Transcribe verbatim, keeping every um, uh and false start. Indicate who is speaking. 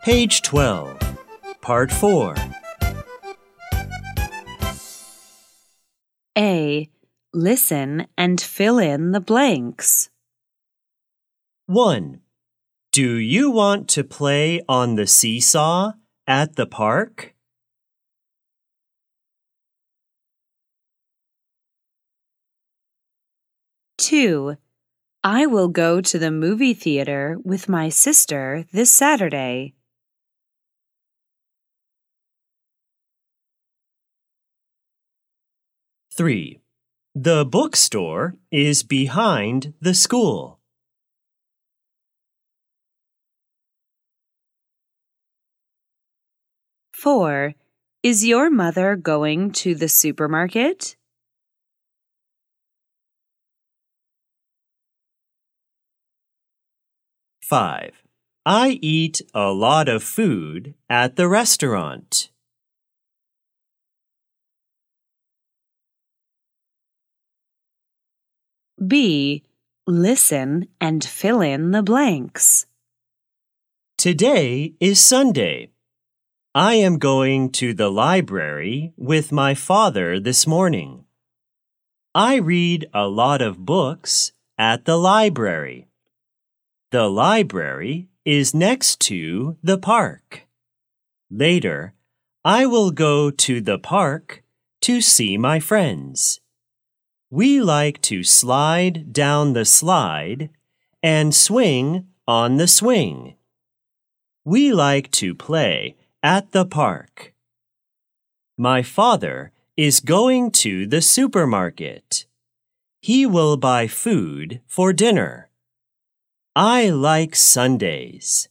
Speaker 1: Page twelve, Part four.
Speaker 2: A. Listen and fill in the blanks.
Speaker 1: one. Do you want to play on the seesaw at the park?
Speaker 2: two. I will go to the movie theater with my sister this Saturday.
Speaker 1: three. The bookstore is behind the school.
Speaker 2: four. Is your mother going to the supermarket?
Speaker 1: five. I eat a lot of food at the restaurant.
Speaker 2: B. Listen and fill in the blanks.
Speaker 1: Today is Sunday. I am going to the library with my father this morning. I read a lot of books at the library. The library is next to the park. Later, I will go to the park to see my friends. We like to slide down the slide and swing on the swing. We like to play at the park. My father is going to the supermarket. He will buy food for dinner. I like Sundays.